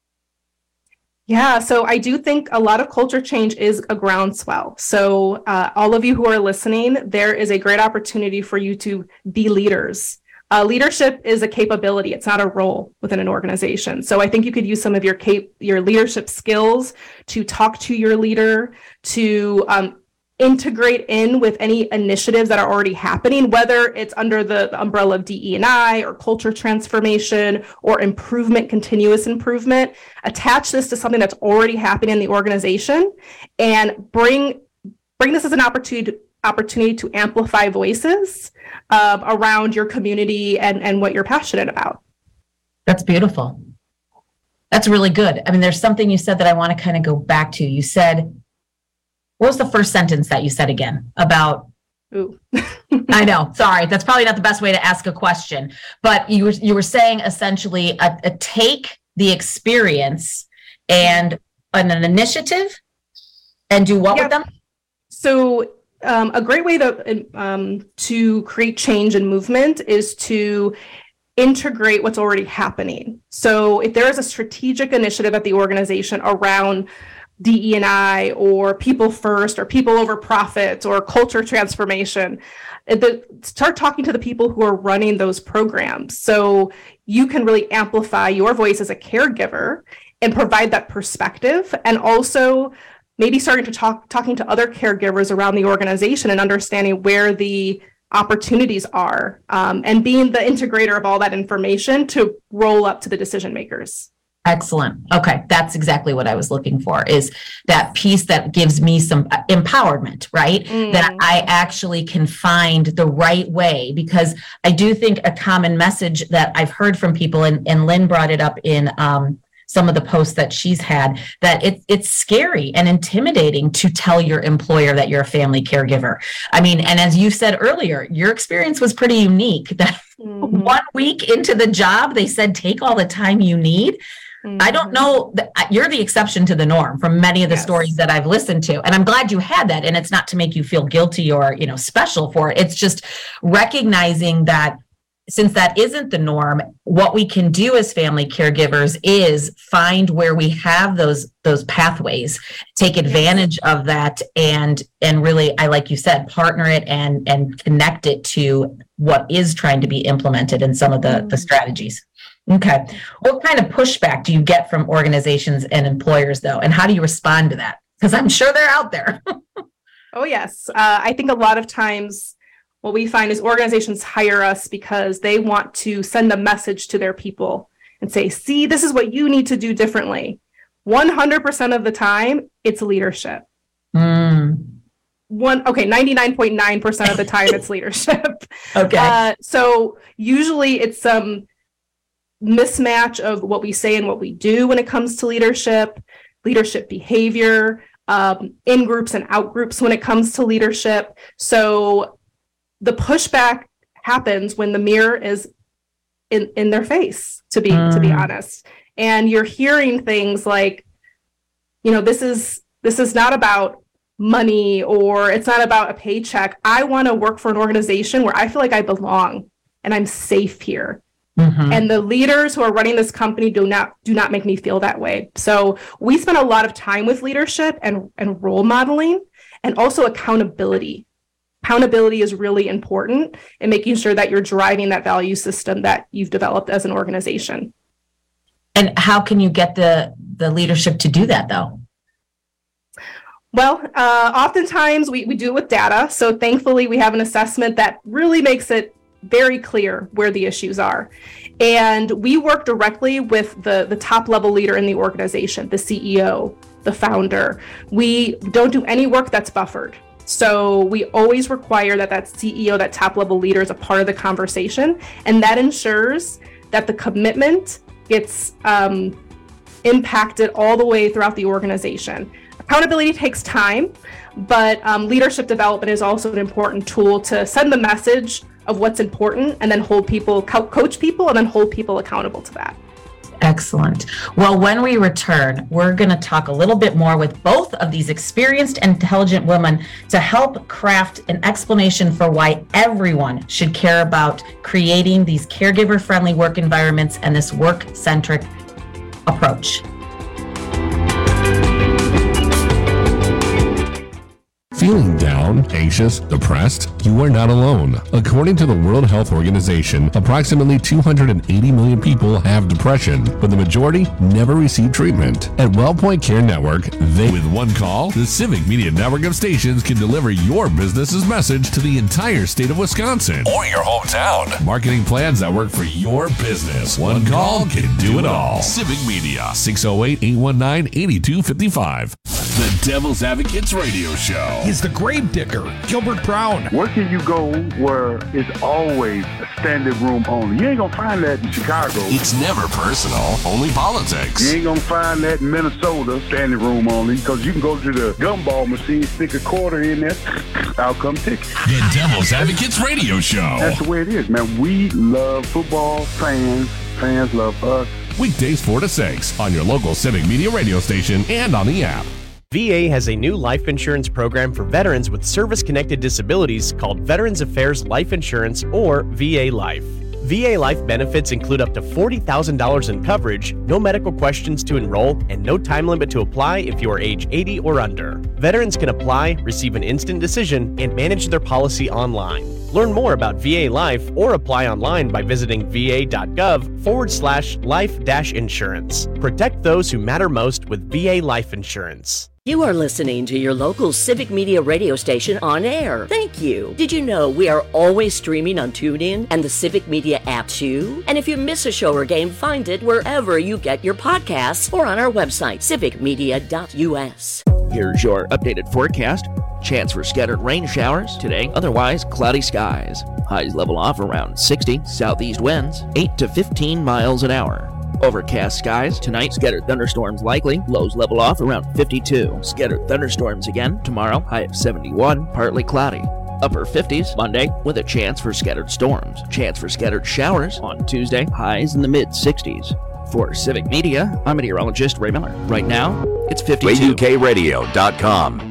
Yeah, so I do think a lot of culture change is a groundswell. So uh, all of you who are listening, there is a great opportunity for you to be leaders. Uh, leadership is a capability. It's not a role within an organization. So I think you could use some of your cap- your leadership skills to talk to your leader, to um, integrate in with any initiatives that are already happening, whether it's under the, the umbrella of D E and I or culture transformation or improvement, continuous improvement. Attach this to something that's already happening in the organization and bring bring this as an opportunity opportunity to amplify voices uh, around your community and, and what you're passionate about. That's beautiful. That's really good. I mean, there's something you said that I want to kind of go back to. You said, what was the first sentence that you said again about Ooh. I know. Sorry, that's probably not the best way to ask a question. But you were you were saying essentially a, a take the experience and an, an initiative and do what yeah. with them? So um, a great way to um, to create change and movement is to integrate what's already happening. So if there is a strategic initiative at the organization around D E and I or people first or people over profits or culture transformation, the, start talking to the people who are running those programs. So you can really amplify your voice as a caregiver and provide that perspective, and also maybe starting to talk, talking to other caregivers around the organization and understanding where the opportunities are, um, and being the integrator of all that information to roll up to the decision makers. Excellent. Okay. That's exactly what I was looking for, is that piece that gives me some empowerment, right? Mm. That I actually can find the right way, because I do think a common message that I've heard from people, and, and Lynn brought it up in um, some of the posts that she's had, that it, it's scary and intimidating to tell your employer that you're a family caregiver. I mean, and as you said earlier, your experience was pretty unique, that mm-hmm. one week into the job, they said, take all the time you need. Mm-hmm. I don't know, that you're the exception to the norm from many of the yes. stories that I've listened to. And I'm glad you had that. And it's not to make you feel guilty or, you know, special for it. It's just recognizing that since that isn't the norm, what we can do as family caregivers is find where we have those those pathways, take advantage yes. of that, and and really, I like you said, partner it and and connect it to what is trying to be implemented in some of the, mm-hmm. the strategies. Okay. What kind of pushback do you get from organizations and employers, though? And how do you respond to that? Because I'm sure they're out there. Oh, yes. Uh, I think a lot of times what we find is organizations hire us because they want to send a message to their people and say, see, this is what you need to do differently. one hundred percent of the time, it's leadership. Mm. One, okay, ninety-nine point nine percent of the time, it's leadership. Okay. Uh, so usually it's some um, mismatch of what we say and what we do when it comes to leadership, leadership behavior, um, in groups and out groups when it comes to leadership. So the pushback happens when the mirror is in, in their face, to be mm. to be honest. And you're hearing things like, you know, this is this is not about money, or it's not about a paycheck. I want to work for an organization where I feel like I belong and I'm safe here. Mm-hmm. And the leaders who are running this company do not do not make me feel that way. So we spend a lot of time with leadership and, and role modeling, and also accountability. Accountability is really important in making sure that you're driving that value system that you've developed as an organization. And how can you get the, the leadership to do that, though? Well, uh, oftentimes we, we do it with data. So thankfully, we have an assessment that really makes it very clear where the issues are. And we work directly with the, the top level leader in the organization, the C E O, the founder. We don't do any work that's buffered. So we always require that that C E O, that top level leader, is a part of the conversation. And that ensures that the commitment gets um, impacted all the way throughout the organization. Accountability takes time, but um, leadership development is also an important tool to send the message of what's important, and then hold people, co- coach people, and then hold people accountable to that. Excellent. Well, when we return, we're going to talk a little bit more with both of these experienced and intelligent women to help craft an explanation for why everyone should care about creating these caregiver-friendly work environments and this work-centric approach. Feeling down, anxious, depressed? You are not alone. According to the World Health Organization, approximately two hundred eighty million people have depression, but the majority never receive treatment. At WellPoint Care Network, they, with one call, the Civic Media Network of stations can deliver your business's message to the entire state of Wisconsin or your hometown. Marketing plans that work for your business. One call can do it all. Civic Media, six oh eight, eight one nine, eight two five five. The Devil's Advocates Radio Show. He's the grave digger, Gilbert Brown. Where can you go where it's always a standing room only? You ain't gonna find that in Chicago. It's never personal, only politics. You ain't gonna find that in Minnesota, standing room only, because you can go to the gumball machine, stick a quarter in there, out come ticket. The Devil's Advocates Radio Show. That's the way it is, man. We love football, fans, fans love us. Weekdays four to six on your local Civic Media radio station and on the app. V A has a new life insurance program for veterans with service-connected disabilities called Veterans Affairs Life Insurance, or V A Life. V A Life benefits include up to forty thousand dollars in coverage, no medical questions to enroll, and no time limit to apply if you are age eighty or under. Veterans can apply, receive an instant decision, and manage their policy online. Learn more about V A Life or apply online by visiting va.gov forward slash life dash insurance. Protect those who matter most with V A Life Insurance. You are listening to your local Civic Media radio station on air. Thank you. Did you know we are always streaming on TuneIn and the Civic Media app too? And if you miss a show or game, find it wherever you get your podcasts or on our website, civic media dot u s. Here's your updated forecast. Chance for scattered rain showers today, otherwise cloudy skies. Highs level off around sixty, southeast winds eight to fifteen miles an hour. Overcast skies tonight, scattered thunderstorms likely, lows level off around fifty-two. Scattered thunderstorms again tomorrow, high of seventy-one, partly cloudy. Upper fifties Monday with a chance for scattered storms. Chance for scattered showers on Tuesday, highs in the mid sixties. For Civic Media, I'm meteorologist Ray Miller. Right now, it's fifty-two. way u k radio dot com.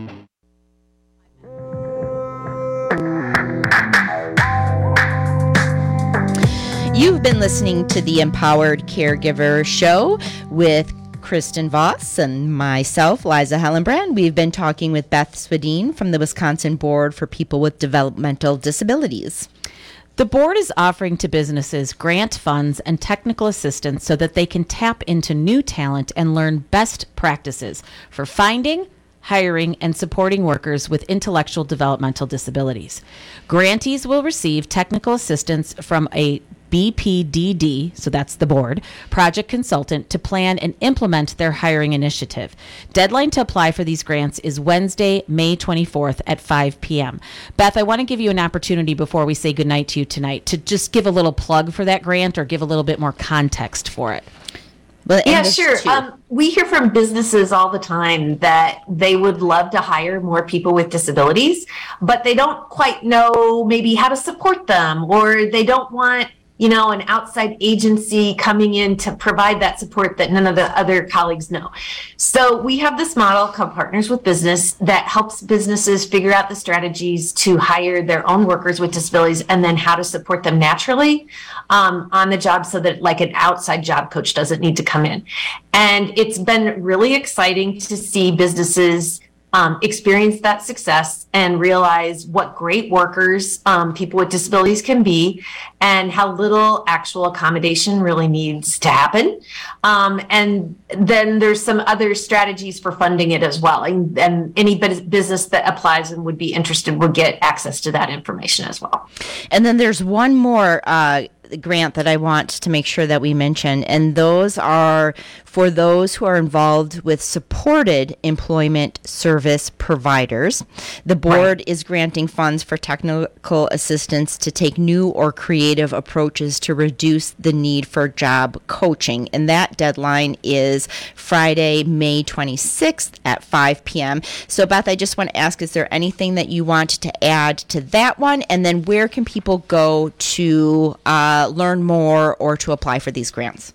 You've been listening to the Empowered Caregiver Show with Kristen Voss and myself, Liza Hellenbrand. We've been talking with Beth Swadin from the Wisconsin Board for People with Developmental Disabilities. The board is offering to businesses grant funds and technical assistance so that they can tap into new talent and learn best practices for finding, hiring, and supporting workers with intellectual developmental disabilities. Grantees will receive technical assistance from a B P D D, so that's the board, project consultant to plan and implement their hiring initiative. Deadline to apply for these grants is Wednesday, May twenty-fourth at five p.m. Beth, I want to give you an opportunity before we say goodnight to you tonight to just give a little plug for that grant or give a little bit more context for it. Well, yeah, sure. Um, we hear from businesses all the time that they would love to hire more people with disabilities, but they don't quite know maybe how to support them, or they don't want, you know, an outside agency coming in to provide that support that none of the other colleagues know. So we have this model called Partners with Business that helps businesses figure out the strategies to hire their own workers with disabilities and then how to support them naturally um, on the job so that like an outside job coach doesn't need to come in. And it's been really exciting to see businesses Um, experience that success and realize what great workers um, people with disabilities can be and how little actual accommodation really needs to happen. Um, and then there's some other strategies for funding it as well. And, and any business that applies and would be interested would get access to that information as well. And then there's one more uh, grant that I want to make sure that we mention, and those are for those who are involved with supported employment service providers. The board right. is granting funds for technical assistance to take new or creative approaches to reduce the need for job coaching, and that deadline is Friday, May twenty-sixth at five p.m. So Beth, I just want to ask, is there anything that you want to add to that one? And then where can people go to uh, learn more or to apply for these grants?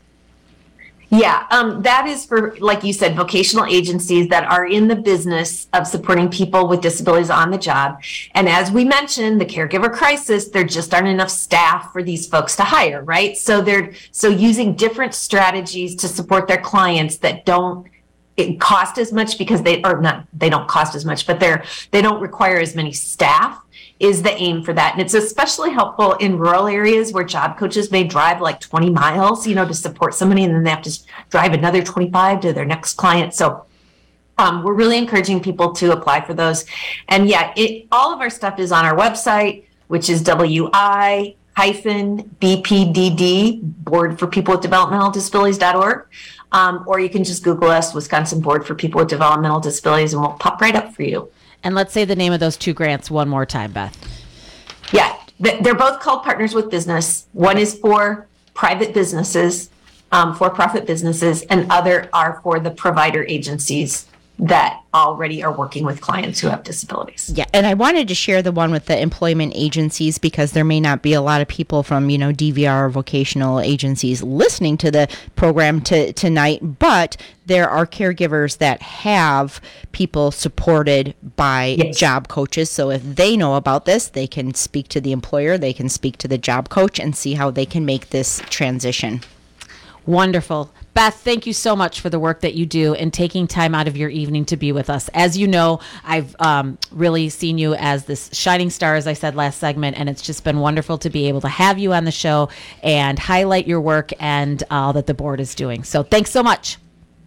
Yeah, um, that is for, like you said, vocational agencies that are in the business of supporting people with disabilities on the job. And as we mentioned, the caregiver crisis, there just aren't enough staff for these folks to hire, right? So they're so using different strategies to support their clients that don't it cost as much because they or not they don't cost as much, but they're they don't require as many staff is the aim for that. And it's especially helpful in rural areas where job coaches may drive like twenty miles, you know, to support somebody, and then they have to drive another twenty-five to their next client. So um, we're really encouraging people to apply for those. And yeah, it, all of our stuff is on our website, which is W I hyphen B P D D, Board for People with Developmental Disabilities dot org. Um, or you can just Google us, Wisconsin Board for People with Developmental Disabilities, and we'll pop right up for you. And let's say the name of those two grants one more time, Beth. Yeah, they're both called Partners with Business. One is for private businesses, um, for-profit businesses, and other are for the provider agencies that already are working with clients who have disabilities. Yeah, and I wanted to share the one with the employment agencies because there may not be a lot of people from, you know, D V R or vocational agencies listening to the program to, tonight, but there are caregivers that have people supported by yes. job coaches. So if they know about this, they can speak to the employer, they can speak to the job coach and see how they can make this transition. Wonderful. Beth, thank you so much for the work that you do and taking time out of your evening to be with us. As you know, I've um, really seen you as this shining star, as I said last segment, and it's just been wonderful to be able to have you on the show and highlight your work and all that the board is doing. So thanks so much.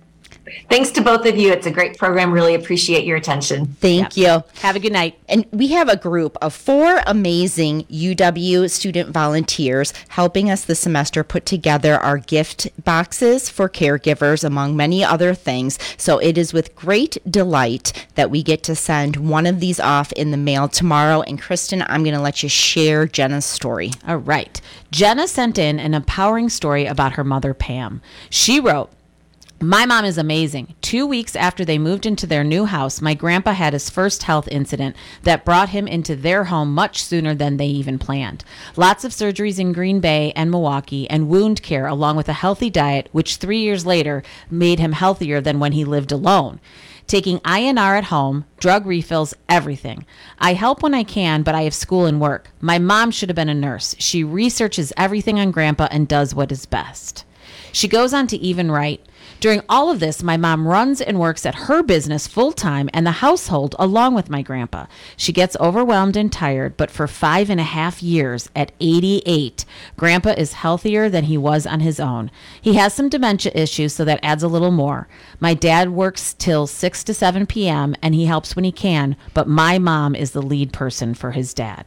Thanks to both of you. It's a great program. Really appreciate your attention. Thank yep. you. Have a good night. And we have a group of four amazing U W student volunteers helping us this semester put together our gift boxes for caregivers, among many other things. So it is with great delight that we get to send one of these off in the mail tomorrow. And Kristen, I'm going to let you share Jenna's story. All right. Jenna sent in an empowering story about her mother, Pam. She wrote, "My mom is amazing. Two weeks after they moved into their new house, my grandpa had his first health incident that brought him into their home much sooner than they even planned. Lots of surgeries in Green Bay and Milwaukee and wound care along with a healthy diet, which three years later made him healthier than when he lived alone. Taking I N R at home, drug refills, everything. I help when I can, but I have school and work. My mom should have been a nurse. She researches everything on grandpa and does what is best." She goes on to even write, "During all of this, my mom runs and works at her business full-time and the household along with my grandpa. She gets overwhelmed and tired, but for five and a half years at eighty-eight, grandpa is healthier than he was on his own. He has some dementia issues, so that adds a little more. My dad works till six to seven p.m. and he helps when he can, but my mom is the lead person for his dad."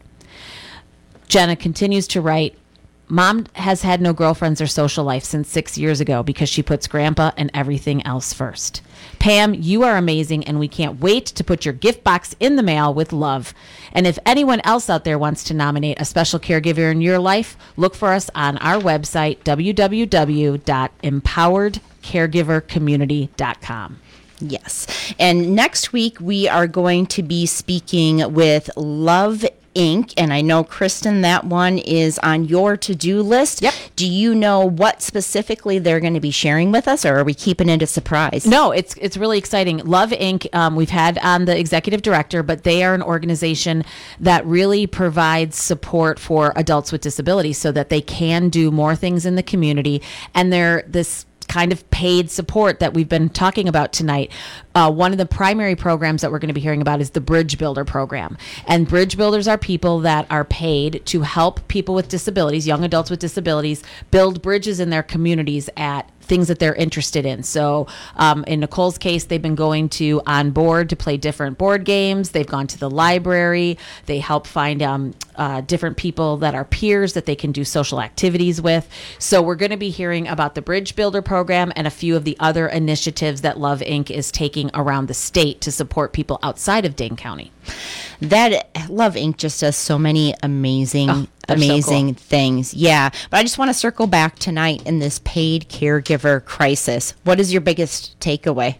Jenna continues to write, "Mom has had no girlfriends or social life since six years ago because she puts grandpa and everything else first. Pam, you are amazing, and we can't wait to put your gift box in the mail with love. And if anyone else out there wants to nominate a special caregiver in your life, look for us on our website, w w w dot empowered caregiver community dot com. Yes. And next week, we are going to be speaking with Love Incorporated. And I know, Kristen, that one is on your to-do list. Yep. Do you know what specifically they're going to be sharing with us, or are we keeping it a surprise? No, it's it's really exciting. Love Incorporated, um, we've had on the executive director, but they are an organization that really provides support for adults with disabilities so that they can do more things in the community. And they're this kind of paid support that we've been talking about tonight. Uh, one of the primary programs that we're going to be hearing about is the Bridge Builder program. And Bridge Builders are people that are paid to help people with disabilities, young adults with disabilities, build bridges in their communities at things that they're interested in. So um, in Nicole's case, they've been going to On Board to play different board games. They've gone to the library. They help find um, uh, different people that are peers that they can do social activities with. So we're going to be hearing about the Bridge Builder program and a few of the other initiatives that Love Incorporated is taking around the state to support people outside of Dane County. That Love Incorporated just does so many amazing, oh, amazing so cool. things. Yeah. But I just want to circle back tonight in this paid caregiver crisis. What is your biggest takeaway?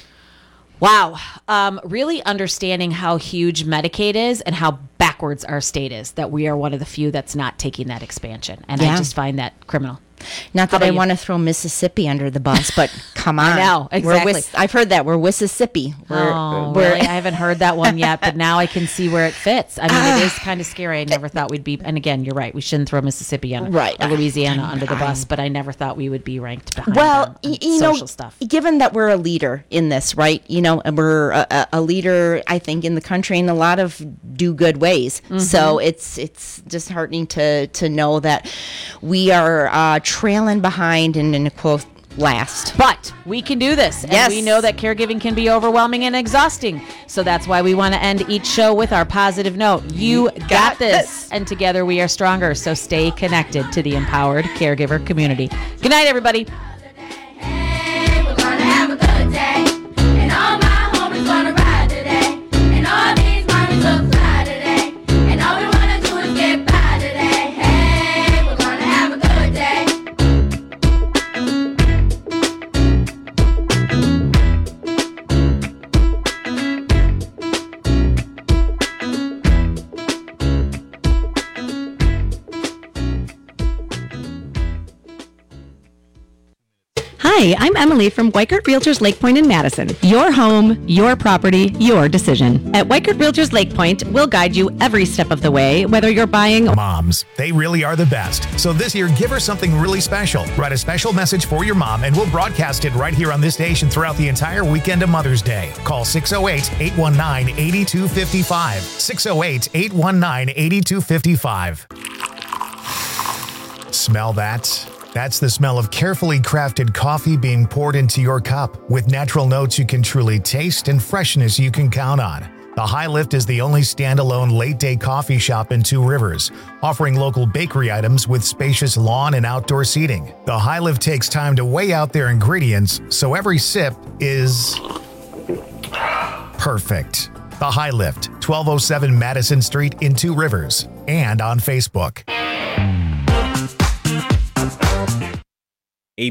Wow. Um, really understanding how huge Medicaid is and how backwards our state is, that we are one of the few that's not taking that expansion. And yeah. I just find that criminal. Not that I want to throw Mississippi under the bus, but come on. I know, exactly. We're Wis- I've heard that. We're Mississippi. We're, oh, we're really? I haven't heard that one yet, but now I can see where it fits. I mean, uh, it is kind of scary. I never thought we'd be, and again, you're right, we shouldn't throw Mississippi on, right. or Louisiana under the bus, but I never thought we would be ranked behind well, on, on you social know, stuff. Given that we're a leader in this, right? You know, and we're a, a leader, I think, in the country in a lot of do good ways. Mm-hmm. So it's it's disheartening to, to know that we are uh, trailing behind and in a quote last. But we can do this. And yes. we know that caregiving can be overwhelming and exhausting. So that's why we want to end each show with our positive note. You got, got this. this. And together we are stronger. So stay connected to the empowered caregiver community. Good night, everybody. Hi, I'm Emily from Weichert Realtors Lake Point in Madison. Your home, your property, your decision. At Weichert Realtors Lake Point, we'll guide you every step of the way, whether you're buying... Moms, they really are the best. So this year, give her something really special. Write a special message for your mom, and we'll broadcast it right here on this station throughout the entire weekend of Mother's Day. Call six oh eight, eight one nine, eight two five five. six oh eight, eight one nine, eight two five five. Smell that? That's the smell of carefully crafted coffee being poured into your cup with natural notes you can truly taste and freshness you can count on. The High Lift is the only standalone late-day coffee shop in Two Rivers, offering local bakery items with spacious lawn and outdoor seating. The High Lift takes time to weigh out their ingredients, so every sip is perfect. The High Lift, twelve oh seven Madison Street in Two Rivers, and on Facebook.